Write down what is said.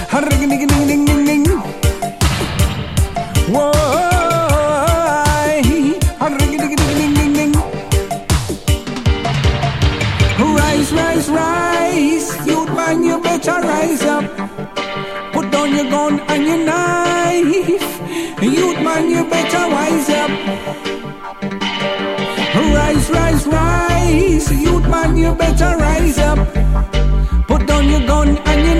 Ring-a-ding-a-ding-ding-ding-ding. Whoa, ring-a-ding-a-ding-ding-ding-ding. Rise, rise, rise, youth man, you better rise up. Put down your gun and your knife. Youth man, you better rise up. Rise, rise, rise, youth man, you better rise up. Put down your gun and your